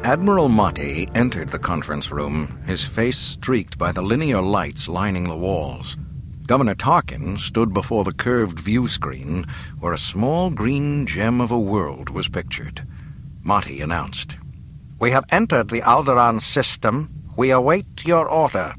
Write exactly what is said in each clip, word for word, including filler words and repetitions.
Admiral Motti entered the conference room, his face streaked by the linear lights lining the walls. Governor Tarkin stood before the curved view screen where a small green gem of a world was pictured. Motti announced, "We have entered the Alderaan system. We await your order."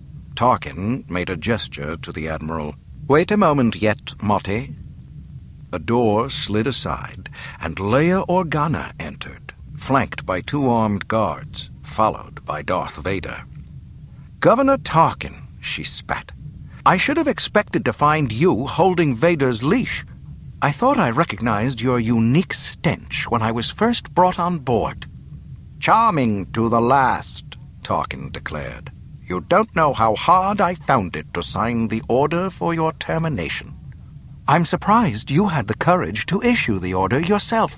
Tarkin made a gesture to the Admiral. "Wait a moment yet, Motti." A door slid aside, and Leia Organa entered, flanked by two armed guards, followed by Darth Vader. "Governor Tarkin," she spat, "I should have expected to find you holding Vader's leash. I thought I recognized your unique stench when I was first brought on board." "Charming to the last," Tarkin declared. "You don't know how hard I found it to sign the order for your termination." "I'm surprised you had the courage to issue the order yourself."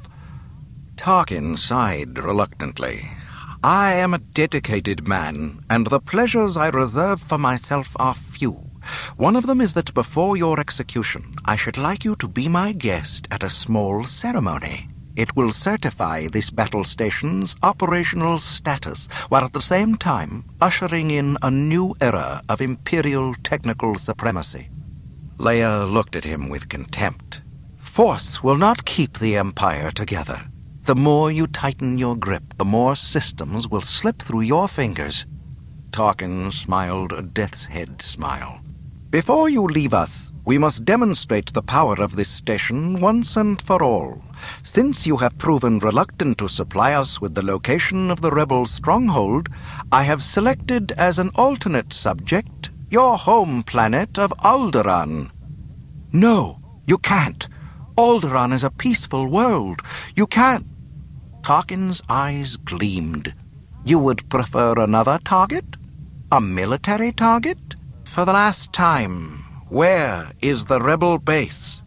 Tarkin sighed reluctantly. "I am a dedicated man, and the pleasures I reserve for myself are few. One of them is that before your execution, I should like you to be my guest at a small ceremony. It will certify this battle station's operational status, while at the same time ushering in a new era of Imperial technical supremacy." Leia looked at him with contempt. "Force will not keep the Empire together. The more you tighten your grip, the more systems will slip through your fingers." Tarkin smiled a death's head smile. "Before you leave us, we must demonstrate the power of this station once and for all. Since you have proven reluctant to supply us with the location of the rebel stronghold, I have selected as an alternate subject your home planet of Alderaan." "No, you can't. Alderaan is a peaceful world. You can't." Tarkin's eyes gleamed. "You would prefer another target? A military target? For the last time, where is the rebel base?"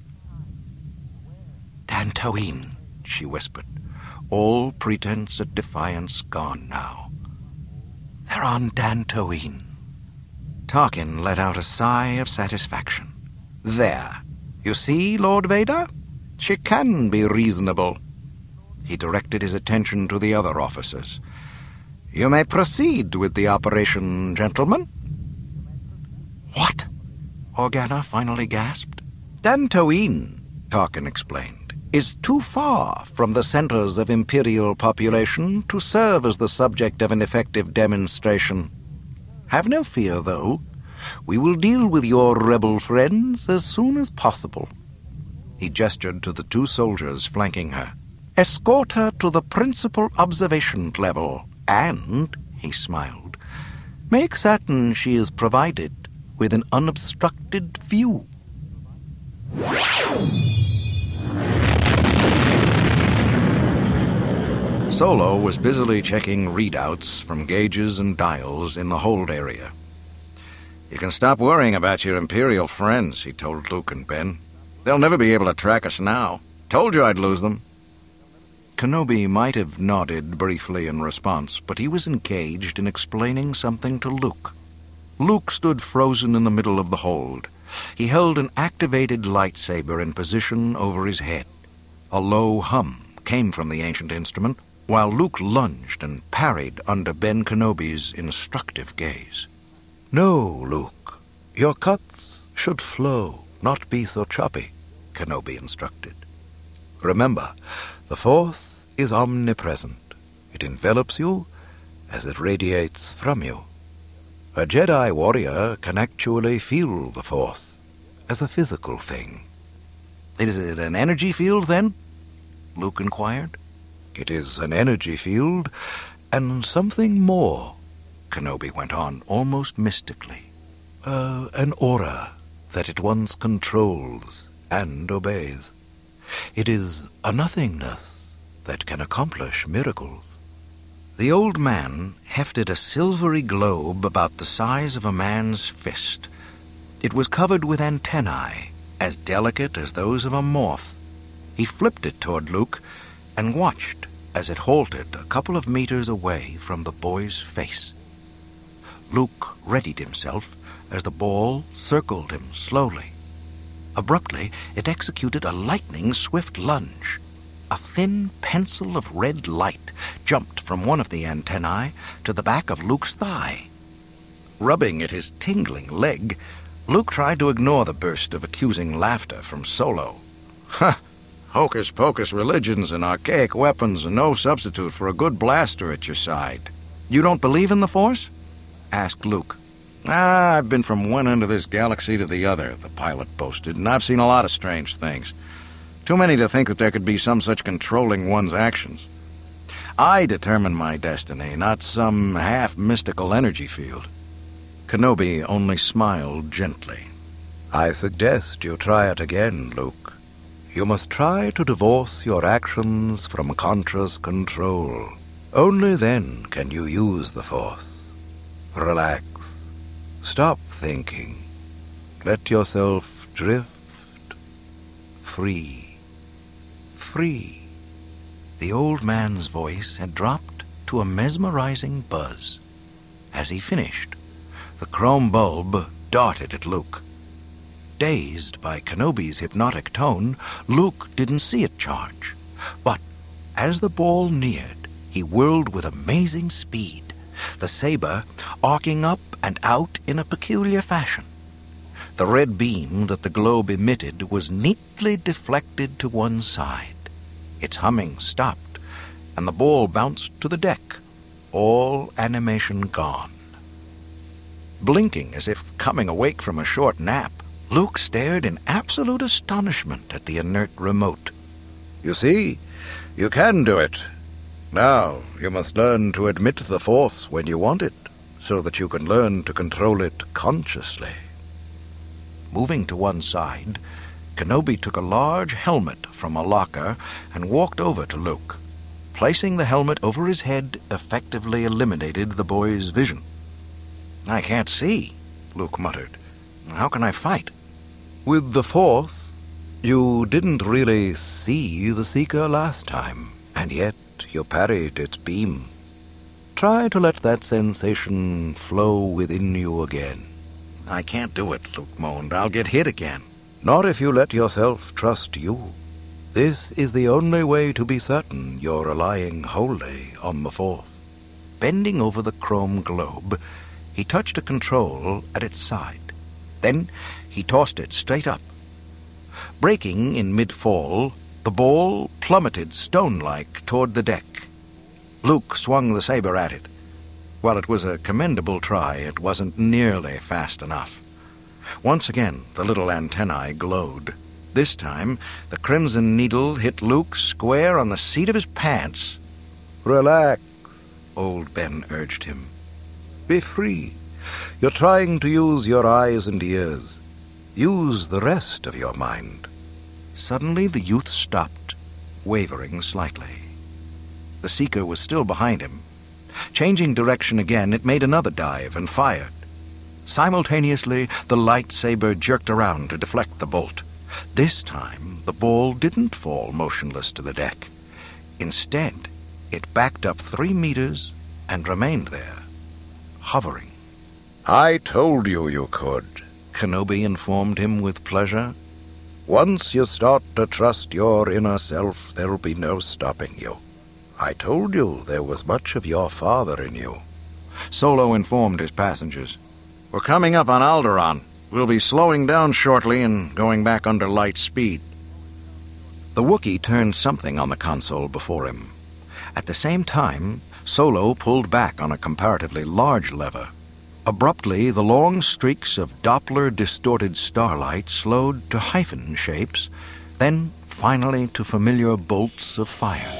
"Dantooine," she whispered, all pretense at defiance gone now. "They're on Dantooine." Tarkin let out a sigh of satisfaction. "There. You see, Lord Vader? She can be reasonable." He directed his attention to the other officers. "You may proceed with the operation, gentlemen." "What?" Organa finally gasped. "Dantooine," Tarkin explained, "is too far from the centers of Imperial population to serve as the subject of an effective demonstration. Have no fear, though. We will deal with your rebel friends as soon as possible." He gestured to the two soldiers flanking her. "Escort her to the principal observation level, and," he smiled, "make certain she is provided with an unobstructed view." Solo was busily checking readouts from gauges and dials in the hold area. "You can stop worrying about your Imperial friends," he told Luke and Ben. "They'll never be able to track us now. Told you I'd lose them." Kenobi might have nodded briefly in response, but he was engaged in explaining something to Luke. Luke stood frozen in the middle of the hold. He held an activated lightsaber in position over his head. A low hum came from the ancient instrument, while Luke lunged and parried under Ben Kenobi's instructive gaze. "No, Luke. Your cuts should flow, not be so choppy," Kenobi instructed. "Remember, the Force is omnipresent. It envelops you as it radiates from you. A Jedi warrior can actually feel the Force as a physical thing." "Is it an energy field, then?" Luke inquired. "It is an energy field, and something more," Kenobi went on almost mystically. Uh, an aura that it once controls and obeys. It is a nothingness that can accomplish miracles." The old man hefted a silvery globe about the size of a man's fist. It was covered with antennae, as delicate as those of a moth. He flipped it toward Luke and watched as it halted a couple of meters away from the boy's face. Luke readied himself as the ball circled him slowly. Abruptly, it executed a lightning-swift lunge. a thin pencil of red light jumped from one of the antennae to the back of Luke's thigh. Rubbing at his tingling leg, Luke tried to ignore the burst of accusing laughter from Solo. "Huh! Hocus-pocus religions and archaic weapons are no substitute for a good blaster at your side. You don't believe in the Force?" asked Luke. "Ah, I've been from one end of this galaxy to the other," the pilot boasted, "and I've seen a lot of strange things. Too many to think that there could be some such controlling one's actions. I determine my destiny, not some half-mystical energy field." Kenobi only smiled gently. "I suggest you try it again, Luke. You must try to divorce your actions from conscious control. Only then can you use the Force. Relax. Stop thinking. Let yourself drift. Free. Free." The old man's voice had dropped to a mesmerizing buzz. As he finished, the chrome bulb darted at Luke. Dazed by Kenobi's hypnotic tone, Luke didn't see it charge. But as the ball neared, he whirled with amazing speed, the saber arcing up and out in a peculiar fashion. The red beam that the globe emitted was neatly deflected to one side. Its humming stopped, and the ball bounced to the deck, all animation gone. Blinking as if coming awake from a short nap, Luke stared in absolute astonishment at the inert remote. "You see, you can do it. Now you must learn to admit the Force when you want it, so that you can learn to control it consciously." Moving to one side, Kenobi took a large helmet from a locker and walked over to Luke. Placing the helmet over his head effectively eliminated the boy's vision. "I can't see," Luke muttered. "How can I fight?" "With the Force, you didn't really see the Seeker last time, and yet you parried its beam. Try to let that sensation flow within you again." "I can't do it," Luke moaned. "I'll get hit again." "Not if you let yourself trust you. This is the only way to be certain you're relying wholly on the Force." Bending over the chrome globe, he touched a control at its side. Then he tossed it straight up. Breaking in mid-fall, the ball plummeted stone-like toward the deck. Luke swung the saber at it. While it was a commendable try, it wasn't nearly fast enough. Once again, the little antennae glowed. This time, the crimson needle hit Luke square on the seat of his pants. "Relax," Old Ben urged him. "Be free. You're trying to use your eyes and ears. Use the rest of your mind." Suddenly the youth stopped, wavering slightly. The Seeker was still behind him. Changing direction again, it made another dive and fired. Simultaneously, the lightsaber jerked around to deflect the bolt. This time, the ball didn't fall motionless to the deck. Instead, it backed up three meters and remained there, hovering. "I told you you could," Kenobi informed him with pleasure. "Once you start to trust your inner self, there'll be no stopping you. I told you there was much of your father in you." Solo informed his passengers. "We're coming up on Alderaan. We'll be slowing down shortly and going back under light speed." The Wookiee turned something on the console before him. At the same time, Solo pulled back on a comparatively large lever. Abruptly, the long streaks of Doppler-distorted starlight slowed to hyphen shapes, then finally to familiar bolts of fire.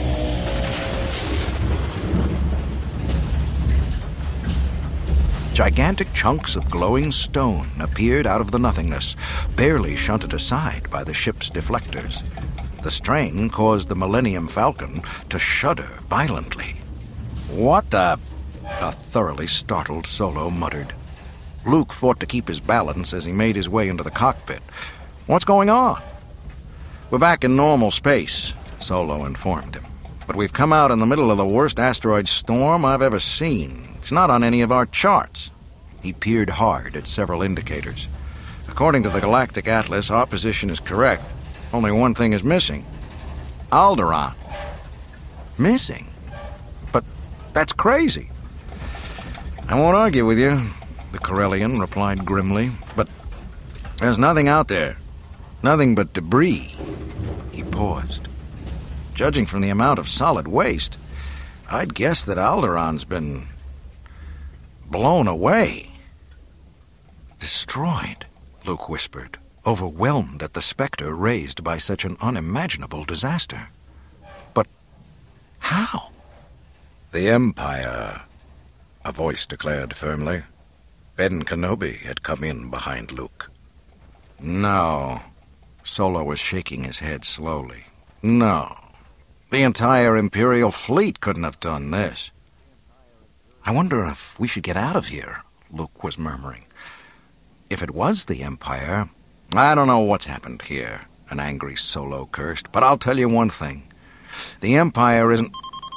Gigantic chunks of glowing stone appeared out of the nothingness, barely shunted aside by the ship's deflectors. The strain caused the Millennium Falcon to shudder violently. "What the—" a thoroughly startled Solo muttered. Luke fought to keep his balance as he made his way into the cockpit. "What's going on?" "We're back in normal space," Solo informed him. "But we've come out in the middle of the worst asteroid storm I've ever seen. It's not on any of our charts." He peered hard at several indicators. "According to the Galactic Atlas, our position is correct. Only one thing is missing." Alderaan. Missing? But that's crazy. I won't argue with you, the Corellian replied grimly, but there's nothing out there. Nothing but debris. He paused. Judging from the amount of solid waste, I'd guess that Alderaan's been blown away. Destroyed, Luke whispered, overwhelmed at the specter raised by such an unimaginable disaster. But how? The Empire, a voice declared firmly. Ben Kenobi had come in behind Luke. No. Solo was shaking his head slowly. No. The entire Imperial fleet couldn't have done this. I wonder if we should get out of here, Luke was murmuring. If it was the Empire, I don't know what's happened here, an angry Solo cursed, but I'll tell you one thing. The Empire isn't...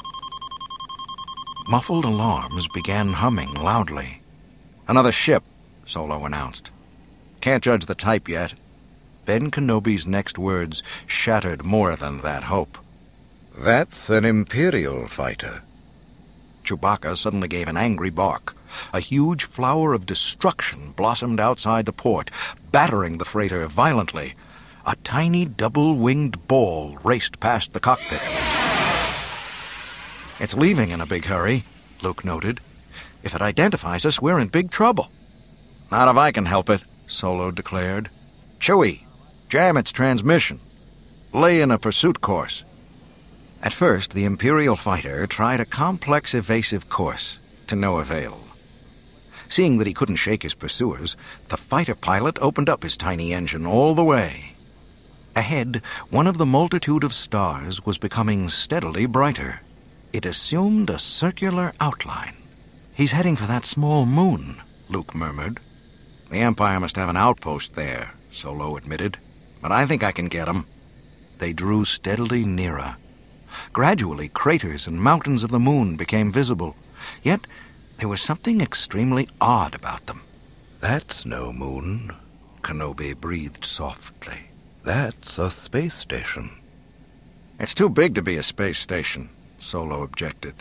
Muffled alarms began humming loudly. Another ship, Solo announced. Can't judge the type yet. Ben Kenobi's next words shattered more than that hope. That's an Imperial fighter. Chewbacca suddenly gave an angry bark. A huge flower of destruction blossomed outside the port, battering the freighter violently. A tiny double-winged ball raced past the cockpit. It's leaving in a big hurry, Luke noted. If it identifies us, we're in big trouble. Not if I can help it, Solo declared. Chewie, jam its transmission. Lay in a pursuit course. At first, the Imperial fighter tried a complex evasive course, to no avail. Seeing that he couldn't shake his pursuers, the fighter pilot opened up his tiny engine all the way. Ahead, one of the multitude of stars was becoming steadily brighter. It assumed a circular outline. He's heading for that small moon, Luke murmured. The Empire must have an outpost there, Solo admitted, but I think I can get him. They drew steadily nearer. Gradually, craters and mountains of the moon became visible, yet there was something extremely odd about them. That's no moon, Kenobi breathed softly. That's a space station. It's too big to be a space station, Solo objected.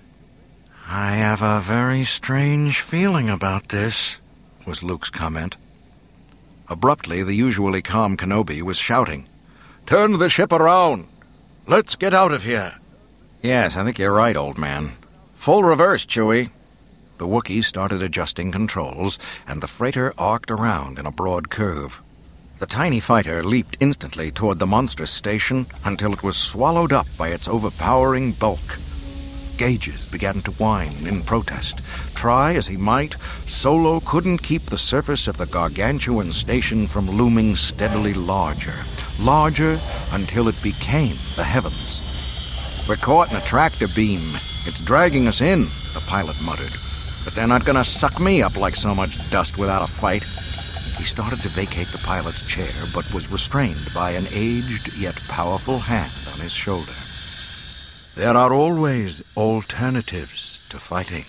I have a very strange feeling about this, was Luke's comment. Abruptly, the usually calm Kenobi was shouting, Turn the ship around! Let's get out of here! Yes, I think you're right, old man. Full reverse, Chewie. The Wookiee started adjusting controls, and the freighter arced around in a broad curve. The tiny fighter leaped instantly toward the monstrous station until it was swallowed up by its overpowering bulk. Gauges began to whine in protest. Try as he might, Solo couldn't keep the surface of the gargantuan station from looming steadily larger, larger until it became the heavens. We're caught in a tractor beam. It's dragging us in, the pilot muttered. But they're not gonna suck me up like so much dust without a fight. He started to vacate the pilot's chair, but was restrained by an aged yet powerful hand on his shoulder. There are always alternatives to fighting.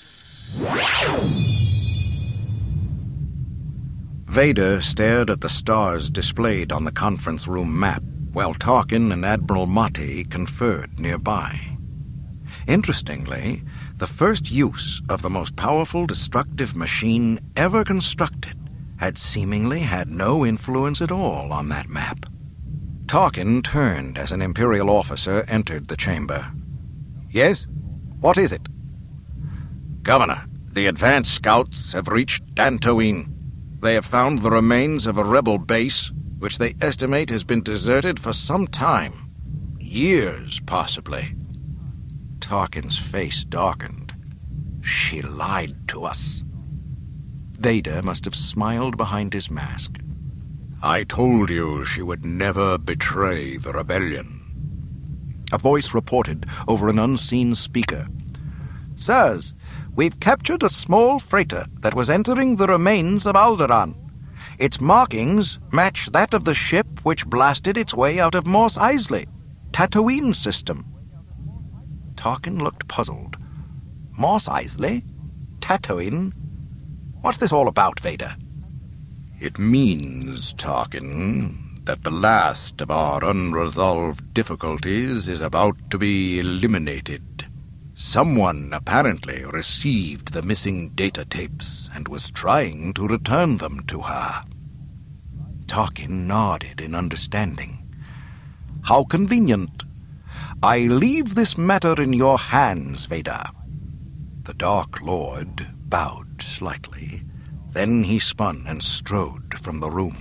Vader stared at the stars displayed on the conference room map, while Tarkin and Admiral Motti conferred nearby. Interestingly, the first use of the most powerful destructive machine ever constructed had seemingly had no influence at all on that map. Tarkin turned as an Imperial officer entered the chamber. Yes? What is it? Governor, the advanced scouts have reached Dantooine. They have found the remains of a rebel base, which they estimate has been deserted for some time. Years, possibly. Tarkin's face darkened. She lied to us. Vader must have smiled behind his mask. I told you she would never betray the rebellion. A voice reported over an unseen speaker. Sirs, we've captured a small freighter that was entering the remains of Alderaan. Its markings match that of the ship which blasted its way out of Mos Eisley, Tatooine system. Tarkin looked puzzled. Mos Eisley? Tatooine? What's this all about, Vader? It means, Tarkin, that the last of our unresolved difficulties is about to be eliminated. Someone apparently received the missing data tapes and was trying to return them to her. Tarkin nodded in understanding. How convenient. I leave this matter in your hands, Vader. The Dark Lord bowed slightly. Then he spun and strode from the room.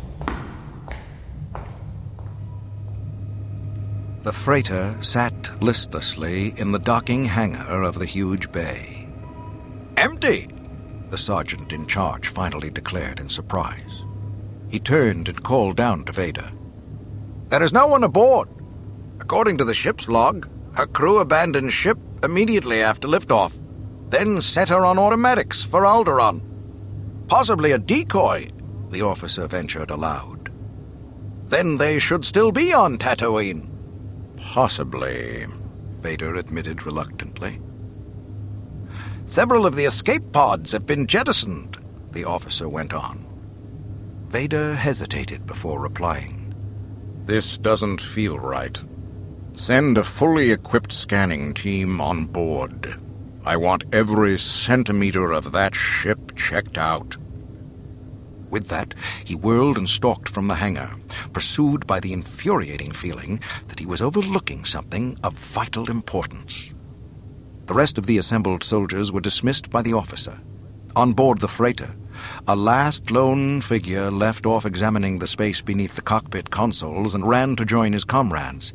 The freighter sat listlessly in the docking hangar of the huge bay. Empty, the sergeant in charge finally declared in surprise. He turned and called down to Vader. There is no one aboard. According to the ship's log, her crew abandoned ship immediately after liftoff, then set her on automatics for Alderaan. Possibly a decoy, the officer ventured aloud. Then they should still be on Tatooine. Possibly, Vader admitted reluctantly. Several of the escape pods have been jettisoned, the officer went on. Vader hesitated before replying. This doesn't feel right. Send a fully equipped scanning team on board. I want every centimeter of that ship checked out. With that, he whirled and stalked from the hangar, pursued by the infuriating feeling that he was overlooking something of vital importance. The rest of the assembled soldiers were dismissed by the officer. On board the freighter, a last lone figure left off examining the space beneath the cockpit consoles and ran to join his comrades.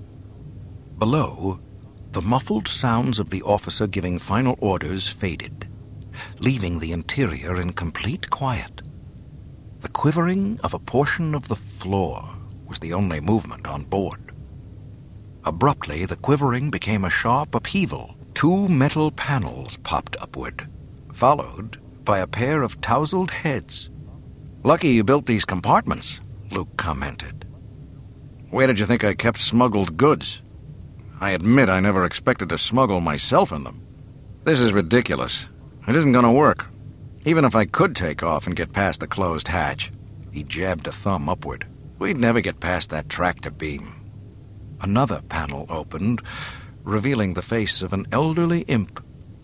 Below, the muffled sounds of the officer giving final orders faded, leaving the interior in complete quiet. The quivering of a portion of the floor was the only movement on board. Abruptly, the quivering became a sharp upheaval. Two metal panels popped upward, followed by a pair of tousled heads. Lucky you built these compartments, Luke commented. Where did you think I kept smuggled goods? I admit I never expected to smuggle myself in them. This is ridiculous. It isn't going to work. Even if I could take off and get past the closed hatch, he jabbed a thumb upward, we'd never get past that tractor beam. Another panel opened, revealing the face of an elderly imp.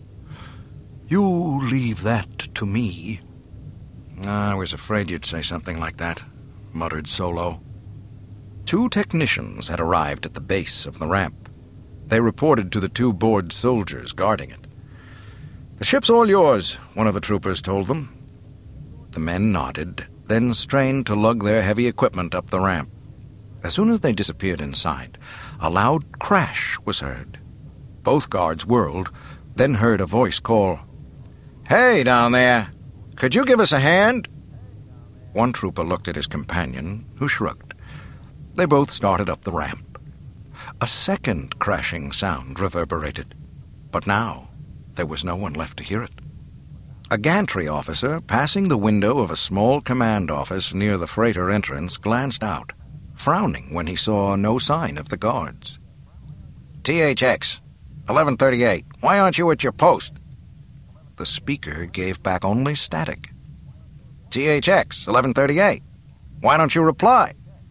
You leave that to me. I was afraid you'd say something like that, muttered Solo. Two technicians had arrived at the base of the ramp. They reported to the two bored soldiers guarding it. The ship's all yours, one of the troopers told them. The men nodded, then strained to lug their heavy equipment up the ramp. As soon as they disappeared inside, a loud crash was heard. Both guards whirled, then heard a voice call, Hey, down there! Could you give us a hand? One trooper looked at his companion, who shrugged. They both started up the ramp. A second crashing sound reverberated, but now there was no one left to hear it. A gantry officer, passing the window of a small command office near the freighter entrance, glanced out, frowning when he saw no sign of the guards. T H X, eleven thirty-eight, why aren't you at your post? The speaker gave back only static. T H X, eleven thirty-eight, why don't you reply?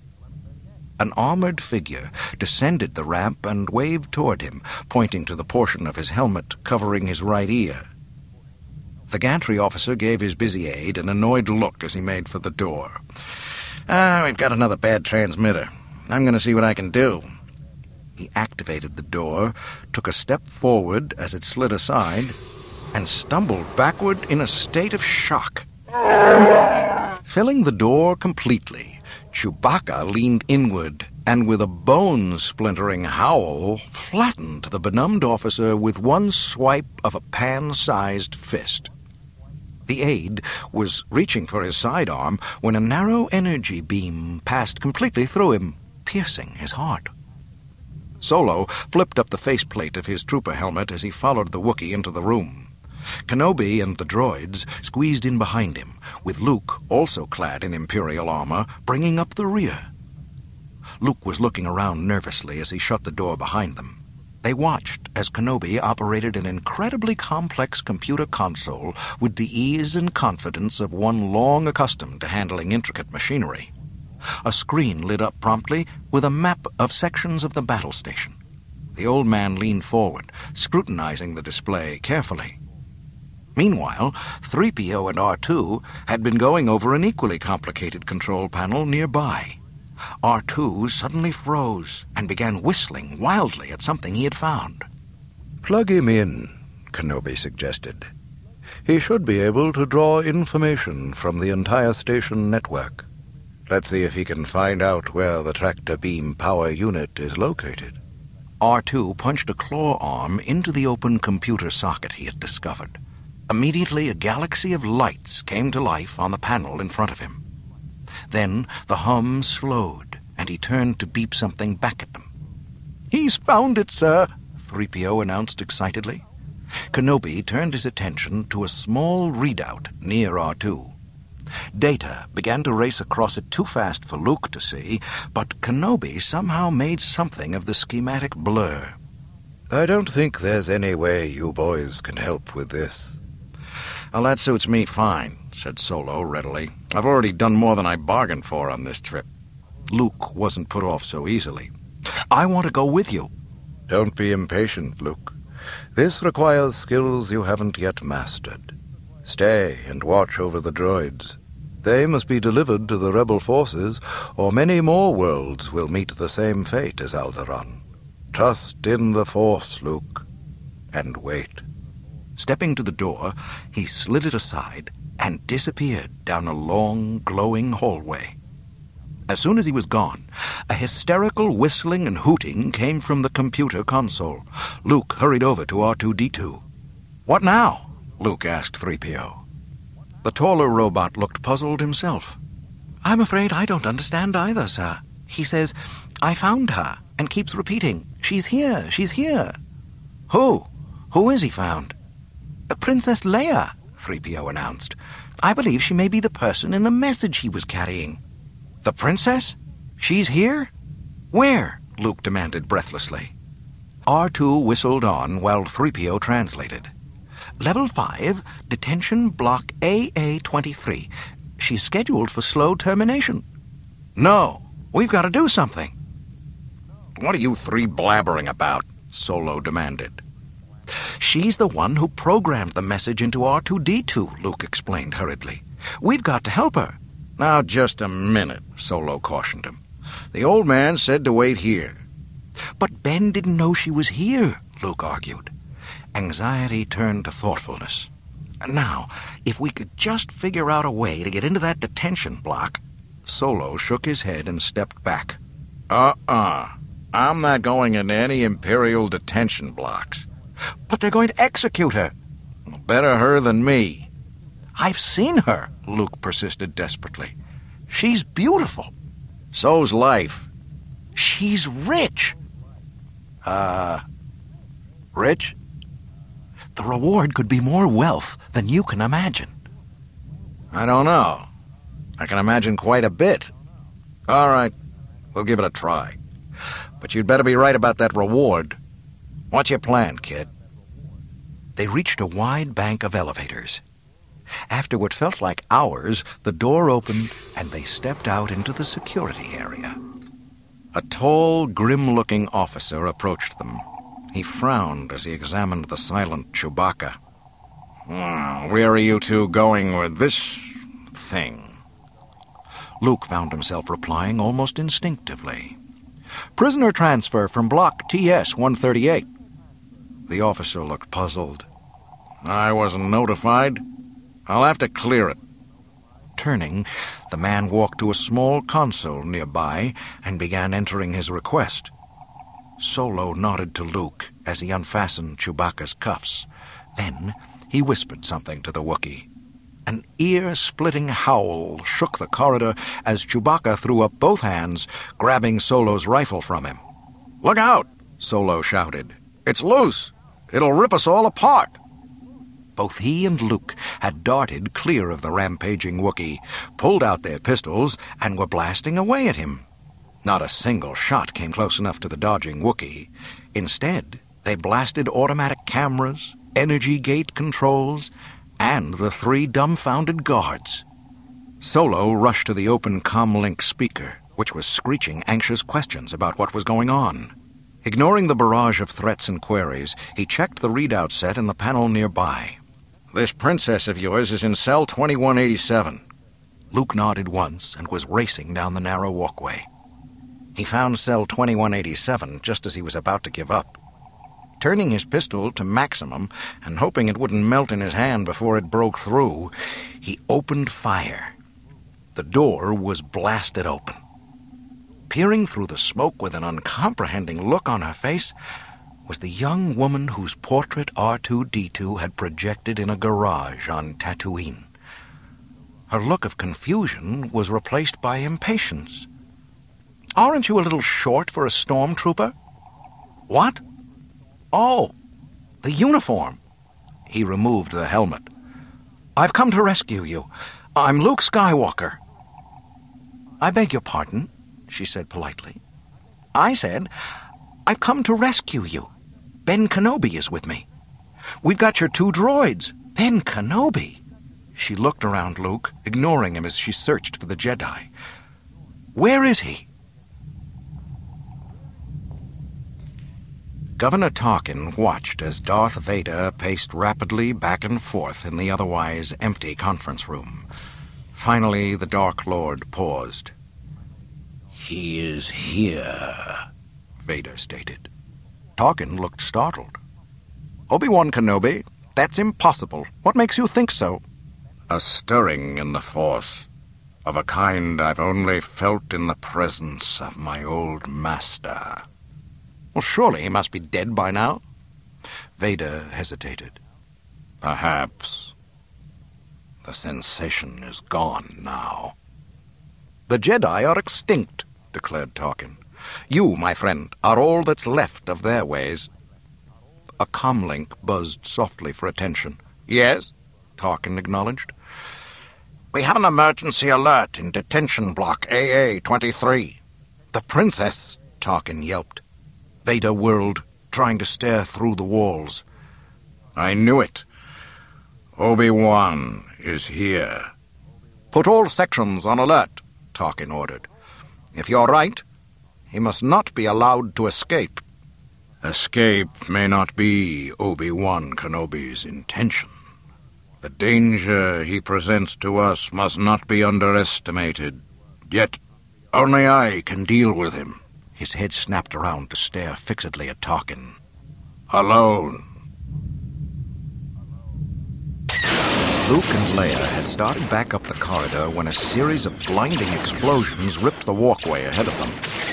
An armored figure descended the ramp and waved toward him, pointing to the portion of his helmet covering his right ear. The gantry officer gave his busy aide an annoyed look as he made for the door. Ah, we've got another bad transmitter. I'm going to see what I can do. He activated the door, took a step forward as it slid aside, and stumbled backward in a state of shock. Filling the door completely, Chewbacca leaned inward and with a bone-splintering howl flattened the benumbed officer with one swipe of a pan-sized fist. The aide was reaching for his sidearm when a narrow energy beam passed completely through him, piercing his heart. Solo flipped up the faceplate of his trooper helmet as he followed the Wookiee into the room. Kenobi and the droids squeezed in behind him, with Luke, also clad in Imperial armor, bringing up the rear. Luke was looking around nervously as he shut the door behind them. They watched as Kenobi operated an incredibly complex computer console with the ease and confidence of one long accustomed to handling intricate machinery. A screen lit up promptly with a map of sections of the battle station. The old man leaned forward, scrutinizing the display carefully. Meanwhile, three P O and R two had been going over an equally complicated control panel nearby. R two suddenly froze and began whistling wildly at something he had found. "Plug him in," Kenobi suggested. "He should be able to draw information from the entire station network. Let's see if he can find out where the tractor beam power unit is located." R two punched a claw arm into the open computer socket he had discovered. Immediately, a galaxy of lights came to life on the panel in front of him. Then the hum slowed, and he turned to beep something back at them. "He's found it, sir," three P O announced excitedly. Kenobi turned his attention to a small readout near R two. Data began to race across it too fast for Luke to see, but Kenobi somehow made something of the schematic blur. "I don't think there's any way you boys can help with this." "Well, that suits me fine," said Solo readily. "I've already done more than I bargained for on this trip." Luke wasn't put off so easily. "I want to go with you." "Don't be impatient, Luke. This requires skills you haven't yet mastered. Stay and watch over the droids. They must be delivered to the rebel forces, or many more worlds will meet the same fate as Alderaan. Trust in the Force, Luke, and wait." Stepping to the door, he slid it aside and disappeared down a long, glowing hallway. As soon as he was gone, a hysterical whistling and hooting came from the computer console. Luke hurried over to R two D two. "What now?" Luke asked three P O. The taller robot looked puzzled himself. "I'm afraid I don't understand either, sir. He says, 'I found her,' and keeps repeating, 'She's here, she's here.'" "Who? Who is he found?" "Princess Leia," three P O announced. "I believe she may be the person in the message he was carrying." "The princess? She's here? Where?" Luke demanded breathlessly. R two whistled on while three P O translated. "Level five, detention block A A twenty-three. She's scheduled for slow termination." "No, we've got to do something." "What are you three blabbering about?" Solo demanded. "She's the one who programmed the message into R two D two, Luke explained hurriedly. "We've got to help her." "Now, just a minute," Solo cautioned him. "The old man said to wait here." "But Ben didn't know she was here," Luke argued. Anxiety turned to thoughtfulness. "Now, if we could just figure out a way to get into that detention block." Solo shook his head and stepped back. Uh-uh. I'm not going into any Imperial detention blocks. "But they're going to execute her." "Better her than me." "I've seen her," Luke persisted desperately. "She's beautiful." "So's life." "She's rich." Uh, rich? The reward could be more wealth than you can imagine." "I don't know. I can imagine quite a bit." "All right, we'll give it a try. But you'd better be right about that reward. What's your plan, kid?" They reached a wide bank of elevators. After what felt like hours, the door opened and they stepped out into the security area. A tall, grim-looking officer approached them. He frowned as he examined the silent Chewbacca. "Hmm, where are you two going with this thing?" Luke found himself replying almost instinctively. "Prisoner transfer from block T S one thirty-eight. The officer looked puzzled. "I wasn't notified. I'll have to clear it." Turning, the man walked to a small console nearby and began entering his request. Solo nodded to Luke as he unfastened Chewbacca's cuffs. Then he whispered something to the Wookiee. An ear-splitting howl shook the corridor as Chewbacca threw up both hands, grabbing Solo's rifle from him. "Look out!" Solo shouted. "It's loose! It'll rip us all apart!" Both he and Luke had darted clear of the rampaging Wookiee, pulled out their pistols, and were blasting away at him. Not a single shot came close enough to the dodging Wookiee. Instead, they blasted automatic cameras, energy gate controls, and the three dumbfounded guards. Solo rushed to the open comlink speaker, which was screeching anxious questions about what was going on. Ignoring the barrage of threats and queries, he checked the readout set in the panel nearby. "This princess of yours is in cell twenty-one eighty-seven. Luke nodded once and was racing down the narrow walkway. He found cell twenty-one eighty-seven just as he was about to give up. Turning his pistol to maximum and hoping it wouldn't melt in his hand before it broke through, he opened fire. The door was blasted open. Peering through the smoke with an uncomprehending look on her face was the young woman whose portrait R two D two had projected in a garage on Tatooine. Her look of confusion was replaced by impatience. "Aren't you a little short for a stormtrooper?" "What? Oh, the uniform." He removed the helmet. "I've come to rescue you. I'm Luke Skywalker." "I beg your pardon," she said politely. "I said, I've come to rescue you. Ben Kenobi is with me. We've got your two droids. Ben Kenobi." She looked around Luke, ignoring him as she searched for the Jedi. "Where is he?" Governor Tarkin watched as Darth Vader paced rapidly back and forth in the otherwise empty conference room. Finally, the Dark Lord paused. "He is here," Vader stated. Tarkin looked startled. "Obi-Wan Kenobi, that's impossible. What makes you think so?" "A stirring in the Force, of a kind I've only felt in the presence of my old master." "Well, surely he must be dead by now." Vader hesitated. "Perhaps. The sensation is gone now." "The Jedi are extinct," declared Tarkin. "You, my friend, are all that's left of their ways." A comlink buzzed softly for attention. "Yes?" Tarkin acknowledged. "We have an emergency alert in detention block A A twenty-three. "The princess!" Tarkin yelped. Vader whirled, trying to stare through the walls. "I knew it. Obi-Wan is here." "Put all sections on alert," Tarkin ordered. "If you're right, he must not be allowed to escape." "Escape may not be Obi-Wan Kenobi's intention. The danger he presents to us must not be underestimated. Yet only I can deal with him." His head snapped around to stare fixedly at Tarkin. "Alone." Luke and Leia had started back up the corridor when a series of blinding explosions ripped the walkway ahead of them.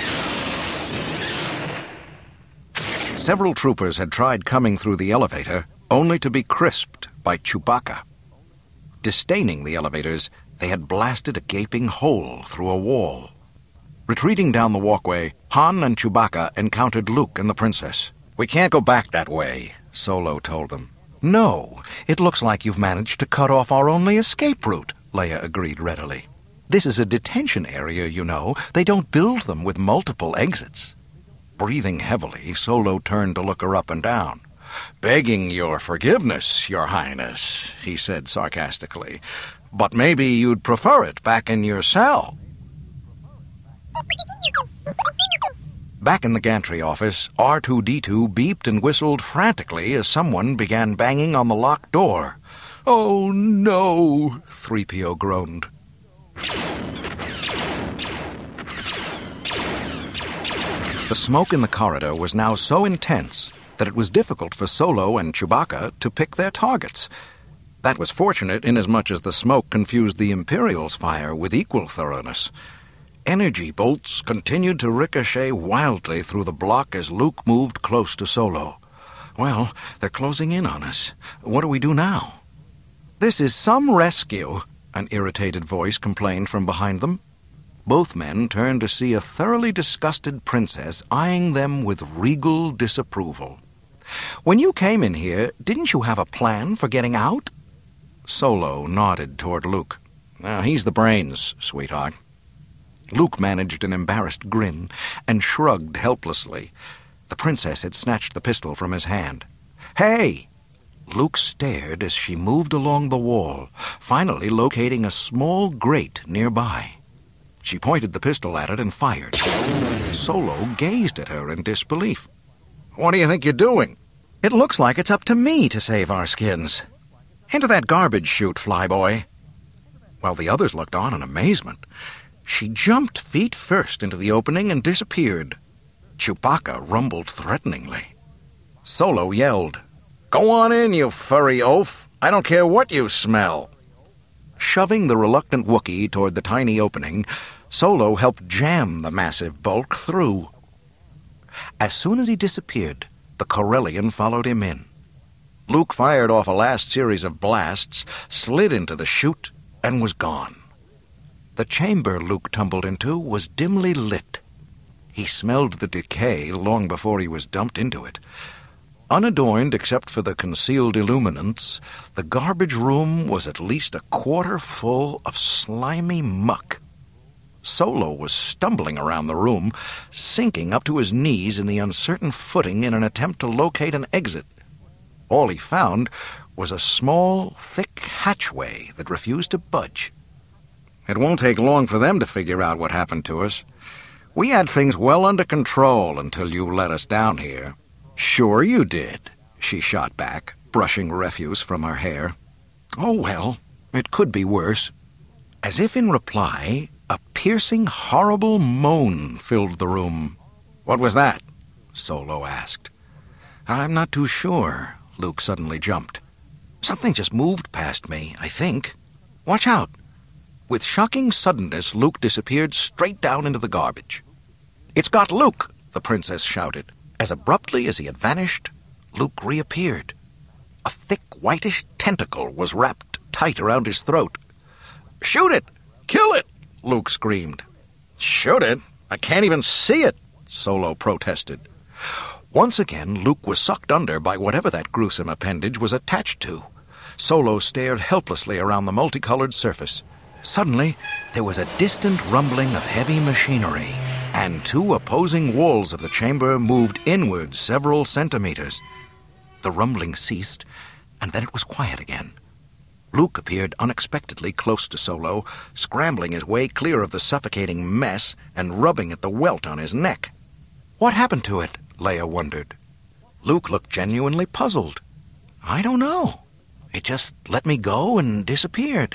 Several troopers had tried coming through the elevator, only to be crisped by Chewbacca. Disdaining the elevators, they had blasted a gaping hole through a wall. Retreating down the walkway, Han and Chewbacca encountered Luke and the princess. "We can't go back that way," Solo told them. "No, it looks like you've managed to cut off our only escape route," Leia agreed readily. "This is a detention area, you know. They don't build them with multiple exits." Breathing heavily, Solo turned to look her up and down. "Begging your forgiveness, Your Highness," he said sarcastically. "But maybe you'd prefer it back in your cell." Back in the gantry office, R two D two beeped and whistled frantically as someone began banging on the locked door. "Oh, no," three P O groaned. The smoke in the corridor was now so intense that it was difficult for Solo and Chewbacca to pick their targets. That was fortunate inasmuch as the smoke confused the Imperial's fire with equal thoroughness. Energy bolts continued to ricochet wildly through the block as Luke moved close to Solo. "Well, they're closing in on us. What do we do now?" "This is some rescue," an irritated voice complained from behind them. Both men turned to see a thoroughly disgusted princess eyeing them with regal disapproval. "When you came in here, didn't you have a plan for getting out?" Solo nodded toward Luke. "Well, he's the brains, sweetheart." Luke managed an embarrassed grin and shrugged helplessly. The princess had snatched the pistol from his hand. "Hey!" Luke stared as she moved along the wall, finally locating a small grate nearby. She pointed the pistol at it and fired. Solo gazed at her in disbelief. "What do you think you're doing?" "It looks like it's up to me to save our skins. Into that garbage chute, flyboy." While the others looked on in amazement, she jumped feet first into the opening and disappeared. Chewbacca rumbled threateningly. Solo yelled, "Go on in, you furry oaf. I don't care what you smell." Shoving the reluctant Wookiee toward the tiny opening, Solo helped jam the massive bulk through. As soon as he disappeared, the Corellian followed him in. Luke fired off a last series of blasts, slid into the chute, and was gone. The chamber Luke tumbled into was dimly lit. He smelled the decay long before he was dumped into it. Unadorned except for the concealed illuminants, the garbage room was at least a quarter full of slimy muck. Solo was stumbling around the room, sinking up to his knees in the uncertain footing in an attempt to locate an exit. All he found was a small, thick hatchway that refused to budge. "It won't take long for them to figure out what happened to us. We had things well under control until you let us down here." "Sure you did," she shot back, brushing refuse from her hair. "Oh, well, it could be worse." As if in reply, a piercing, horrible moan filled the room. "What was that?" Solo asked. "I'm not too sure." Luke suddenly jumped. "Something just moved past me, I think. Watch out." With shocking suddenness, Luke disappeared straight down into the garbage. "It's got Luke!" the princess shouted. As abruptly as he had vanished, Luke reappeared. A thick, whitish tentacle was wrapped tight around his throat. "Shoot it! Kill it!" Luke screamed. "Shoot it? I can't even see it!" Solo protested. Once again, Luke was sucked under by whatever that gruesome appendage was attached to. Solo stared helplessly around the multicolored surface. Suddenly, there was a distant rumbling of heavy machinery, and two opposing walls of the chamber moved inward several centimeters. The rumbling ceased, and then it was quiet again. Luke appeared unexpectedly close to Solo, scrambling his way clear of the suffocating mess and rubbing at the welt on his neck. "What happened to it?" Leia wondered. Luke looked genuinely puzzled. "I don't know. It just let me go and disappeared."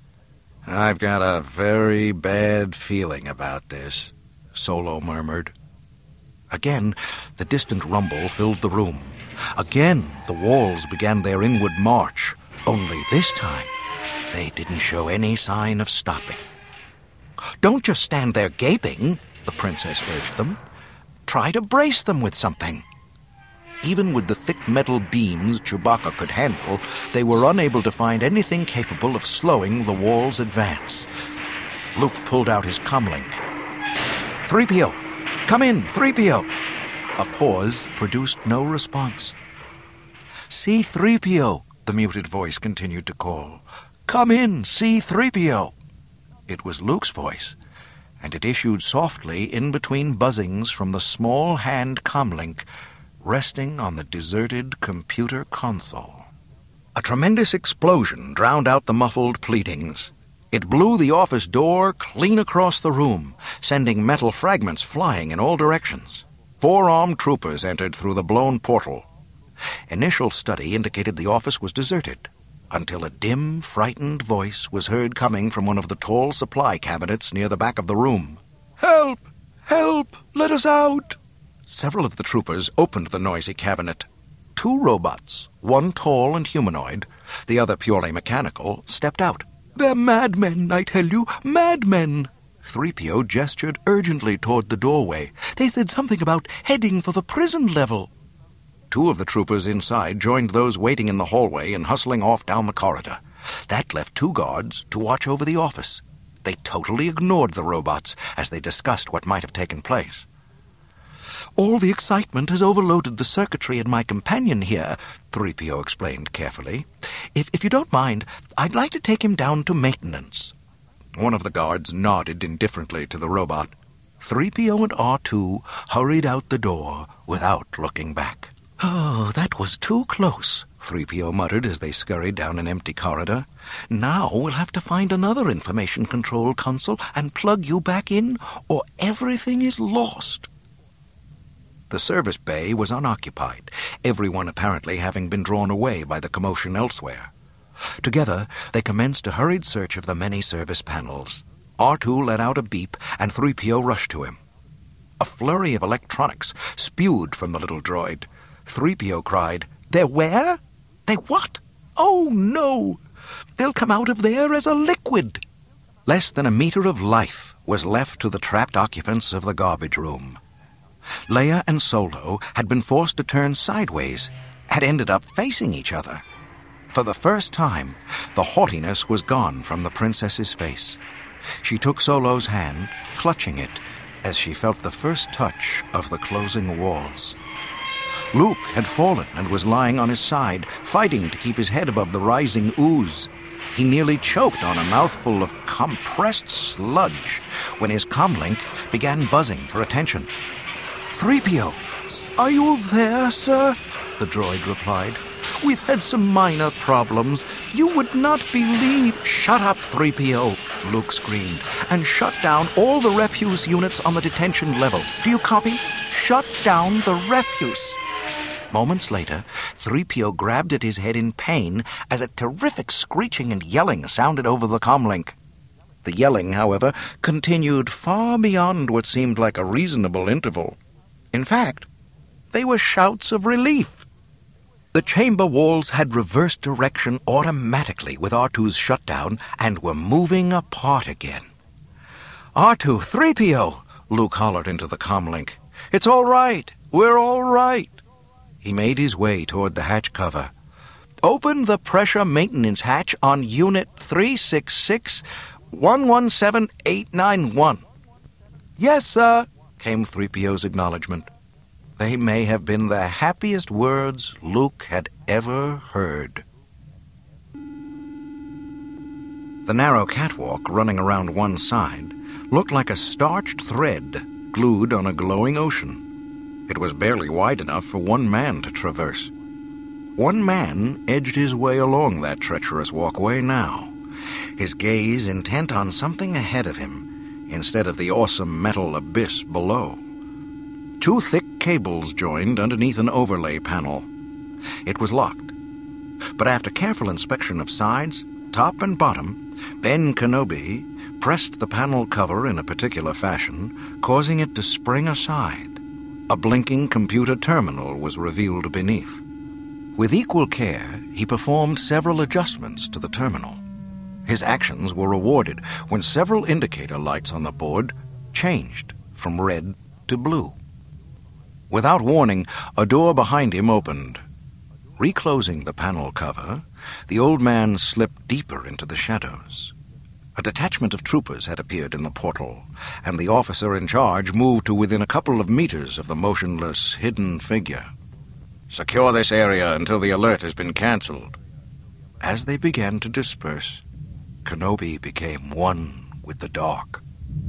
"I've got a very bad feeling about this," Solo murmured. Again, the distant rumble filled the room. Again, the walls began their inward march, only this time they didn't show any sign of stopping. "Don't just stand there gaping," the princess urged them. "Try to brace them with something." Even with the thick metal beams Chewbacca could handle, they were unable to find anything capable of slowing the wall's advance. Luke pulled out his comlink. three P O! Come in, three P O! A pause produced no response. C three P O, the muted voice continued to call. "Come in, C three P O!" It was Luke's voice, and it issued softly in between buzzings from the small hand comlink resting on the deserted computer console. A tremendous explosion drowned out the muffled pleadings. It blew the office door clean across the room, sending metal fragments flying in all directions. Four armed troopers entered through the blown portal. Initial study indicated the office was deserted, until a dim, frightened voice was heard coming from one of the tall supply cabinets near the back of the room. "Help! Help! Let us out!" Several of the troopers opened the noisy cabinet. Two robots, one tall and humanoid, the other purely mechanical, stepped out. "They're madmen, I tell you, madmen!" three P O gestured urgently toward the doorway. "They said something about heading for the prison level." Two of the troopers inside joined those waiting in the hallway and hustling off down the corridor. That left two guards to watch over the office. They totally ignored the robots as they discussed what might have taken place. "All the excitement has overloaded the circuitry in my companion here," three P O explained carefully. If, if you don't mind, I'd like to take him down to maintenance." One of the guards nodded indifferently to the robot. three P O and R two hurried out the door without looking back. "Oh, that was too close," three P O muttered as they scurried down an empty corridor. "Now we'll have to find another information control console and plug you back in, or everything is lost." The service bay was unoccupied, everyone apparently having been drawn away by the commotion elsewhere. Together, they commenced a hurried search of the many service panels. R two let out a beep, and three P O rushed to him. A flurry of electronics spewed from the little droid. three P O cried, "They're where? They what? Oh, no! They'll come out of there as a liquid!" Less than a meter of life was left to the trapped occupants of the garbage room. Leia and Solo had been forced to turn sideways, had ended up facing each other. For the first time, the haughtiness was gone from the princess's face. She took Solo's hand, clutching it, as she felt the first touch of the closing walls. Luke had fallen and was lying on his side, fighting to keep his head above the rising ooze. He nearly choked on a mouthful of compressed sludge when his comlink began buzzing for attention. three P O, "Are you there, sir?" the droid replied. "We've had some minor problems. You would not believe—" "Shut up, three P O, Luke screamed, "and shut down all the refuse units on the detention level. Do you copy? Shut down the refuse." Moments later, three P O grabbed at his head in pain as a terrific screeching and yelling sounded over the comlink. The yelling, however, continued far beyond what seemed like a reasonable interval. In fact, they were shouts of relief. The chamber walls had reversed direction automatically with R two's shutdown and were moving apart again. "R two, three P O, Luke hollered into the comlink. "It's all right. We're all right." He made his way toward the hatch cover. "Open the pressure maintenance hatch on Unit three six six, one one seven eight nine one. "Yes, sir," came three P O's acknowledgement. They may have been the happiest words Luke had ever heard. The narrow catwalk running around one side looked like a starched thread glued on a glowing ocean. It was barely wide enough for one man to traverse. One man edged his way along that treacherous walkway now, his gaze intent on something ahead of him instead of the awesome metal abyss below. Two thick cables joined underneath an overlay panel. It was locked. But after careful inspection of sides, top and bottom, Ben Kenobi pressed the panel cover in a particular fashion, causing it to spring aside. A blinking computer terminal was revealed beneath. With equal care, he performed several adjustments to the terminal. His actions were rewarded when several indicator lights on the board changed from red to blue. Without warning, a door behind him opened. Reclosing the panel cover, the old man slipped deeper into the shadows. A detachment of troopers had appeared in the portal, and the officer in charge moved to within a couple of meters of the motionless, hidden figure. "Secure this area until the alert has been cancelled." As they began to disperse, Kenobi became one with the dark.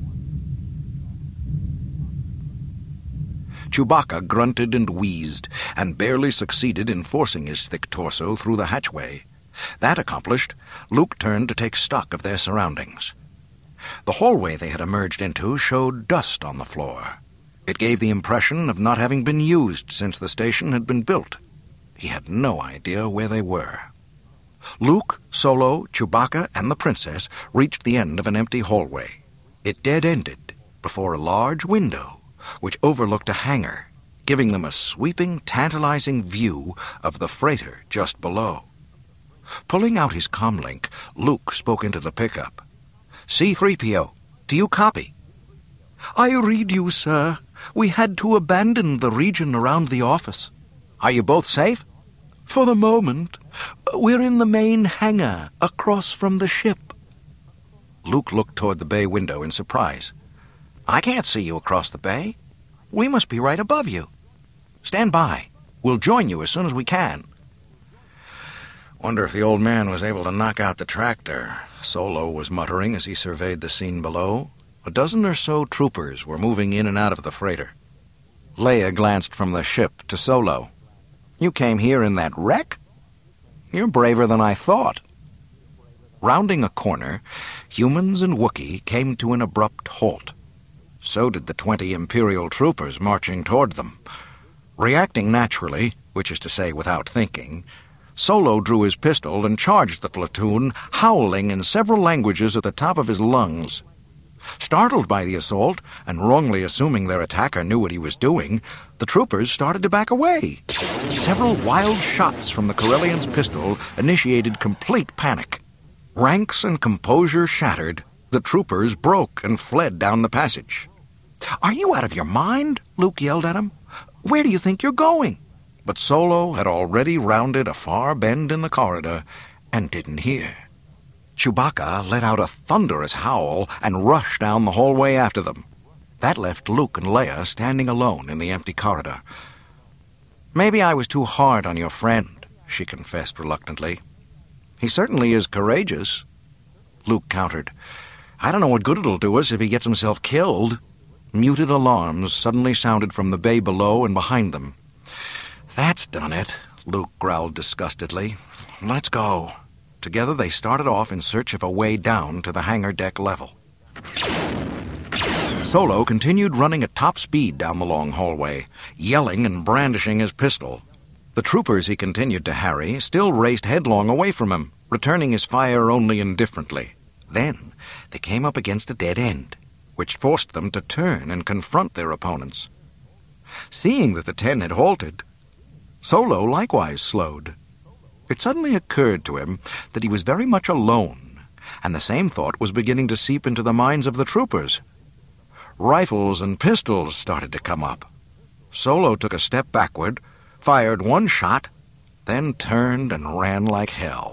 Chewbacca grunted and wheezed, and barely succeeded in forcing his thick torso through the hatchway. That accomplished, Luke turned to take stock of their surroundings. The hallway they had emerged into showed dust on the floor. It gave the impression of not having been used since the station had been built. He had no idea where they were. Luke, Solo, Chewbacca, and the princess reached the end of an empty hallway. It dead-ended before a large window, which overlooked a hangar, giving them a sweeping, tantalizing view of the freighter just below. Pulling out his comlink, Luke spoke into the pickup. "C three P O, do you copy?" "I read you, sir. We had to abandon the region around the office." "Are you both safe?" "For the moment. We're in the main hangar, across from the ship." Luke looked toward the bay window in surprise. "I can't see you across the bay. We must be right above you. Stand by. We'll join you as soon as we can." "Wonder if the old man was able to knock out the tractor," Solo was muttering as he surveyed the scene below. A dozen or so troopers were moving in and out of the freighter. Leia glanced from the ship to Solo. You came here in that wreck? You're braver than I thought." Rounding a corner, humans and Wookiee came to an abrupt halt. So did the twenty Imperial troopers marching toward them. Reacting naturally, which is to say without thinking, Solo drew his pistol and charged the platoon, howling in several languages at the top of his lungs. Startled by the assault, and wrongly assuming their attacker knew what he was doing, the troopers started to back away. Several wild shots from the Corellian's pistol initiated complete panic. Ranks and composure shattered, the troopers broke and fled down the passage. "Are you out of your mind?" Luke yelled at him. "Where do you think you're going?" But Solo had already rounded a far bend in the corridor and didn't hear. Chewbacca let out a thunderous howl and rushed down the hallway after them. That left Luke and Leia standing alone in the empty corridor. "Maybe I was too hard on your friend," she confessed reluctantly. "He certainly is courageous." Luke countered, "I don't know what good it'll do us if he gets himself killed." Muted alarms suddenly sounded from the bay below and behind them. "That's done it," Luke growled disgustedly. "Let's go." Together they started off in search of a way down to the hangar deck level. Solo continued running at top speed down the long hallway, yelling and brandishing his pistol. The troopers he continued to harry still raced headlong away from him, returning his fire only indifferently. Then they came up against a dead end, which forced them to turn and confront their opponents. Seeing that the ten had halted, Solo likewise slowed. It suddenly occurred to him that he was very much alone, and the same thought was beginning to seep into the minds of the troopers. Rifles and pistols started to come up. Solo took a step backward, fired one shot, then turned and ran like hell.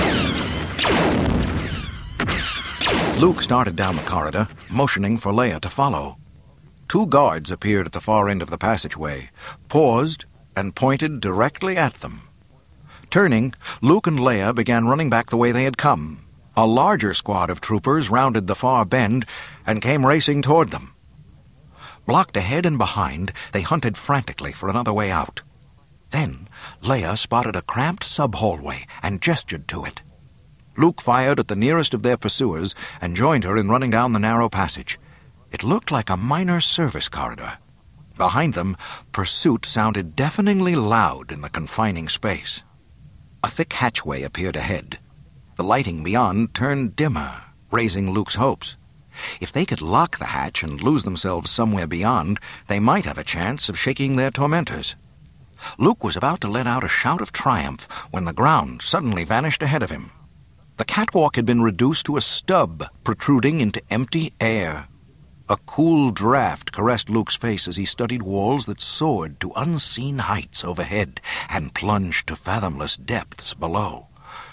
Luke started down the corridor, motioning for Leia to follow. Two guards appeared at the far end of the passageway, paused, and pointed directly at them. Turning, Luke and Leia began running back the way they had come. A larger squad of troopers rounded the far bend and came racing toward them. Blocked ahead and behind, they hunted frantically for another way out. Then Leia spotted a cramped sub-hallway and gestured to it. Luke fired at the nearest of their pursuers and joined her in running down the narrow passage. It looked like a minor service corridor. Behind them, pursuit sounded deafeningly loud in the confining space. A thick hatchway appeared ahead. The lighting beyond turned dimmer, raising Luke's hopes. If they could lock the hatch and lose themselves somewhere beyond, they might have a chance of shaking their tormentors. Luke was about to let out a shout of triumph when the ground suddenly vanished ahead of him. The catwalk had been reduced to a stub protruding into empty air. A cool draft caressed Luke's face as he studied walls that soared to unseen heights overhead and plunged to fathomless depths below.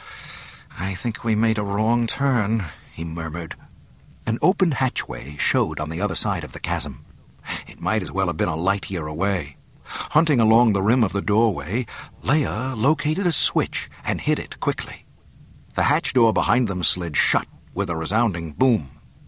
"I think we made a wrong turn," he murmured. An open hatchway showed on the other side of the chasm. It might as well have been a light year away. Hunting along the rim of the doorway, Leia located a switch and hit it quickly. The hatch door behind them slid shut with a resounding boom.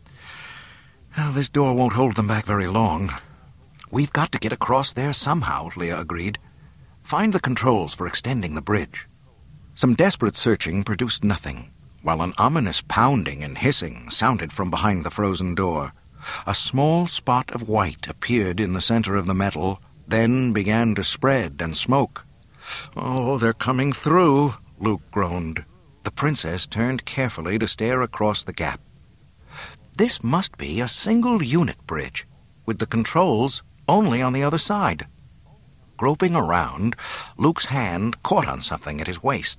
"Well, this door won't hold them back very long." "We've got to get across there somehow," Leia agreed. "Find the controls for extending the bridge." Some desperate searching produced nothing, while an ominous pounding and hissing sounded from behind the frozen door. A small spot of white appeared in the center of the metal, then began to spread and smoke. "Oh, they're coming through," Luke groaned. The princess turned carefully to stare across the gap. This must be a single-unit bridge, with the controls only on the other side. Groping around, Luke's hand caught on something at his waist.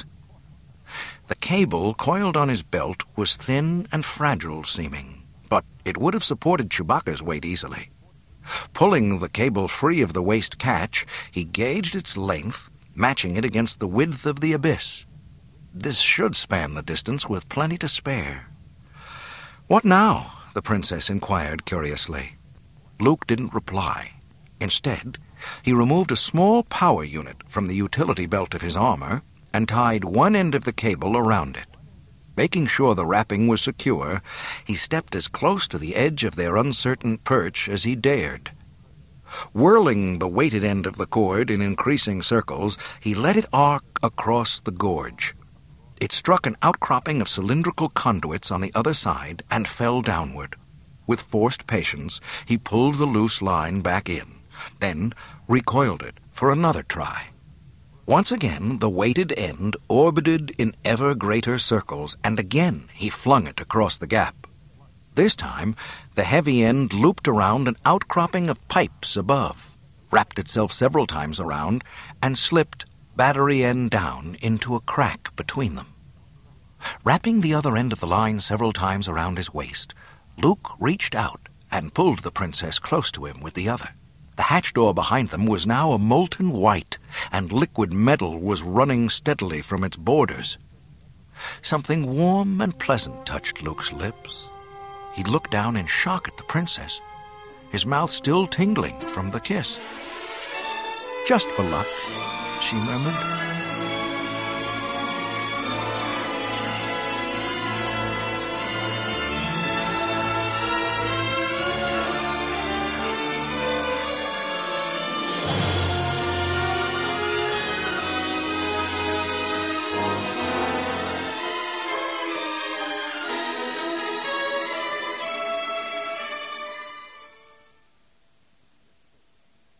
The cable coiled on his belt was thin and fragile-seeming, but it would have supported Chewbacca's weight easily. Pulling the cable free of the waist catch, he gauged its length, matching it against the width of the abyss. This should span the distance with plenty to spare. "What now?" the princess inquired curiously. Luke didn't reply. Instead, he removed a small power unit from the utility belt of his armor and tied one end of the cable around it. Making sure the wrapping was secure, he stepped as close to the edge of their uncertain perch as he dared. Whirling the weighted end of the cord in increasing circles, he let it arc across the gorge. It struck an outcropping of cylindrical conduits on the other side and fell downward. With forced patience, he pulled the loose line back in, then recoiled it for another try. Once again, the weighted end orbited in ever greater circles, and again he flung it across the gap. This time, the heavy end looped around an outcropping of pipes above, wrapped itself several times around, and slipped, battery end down, into a crack between them. Wrapping the other end of the line several times around his waist, Luke reached out and pulled the princess close to him with the other. The hatch door behind them was now a molten white, and liquid metal was running steadily from its borders. Something warm and pleasant touched Luke's lips. He looked down in shock at the princess, his mouth still tingling from the kiss. "Just for luck," she murmured.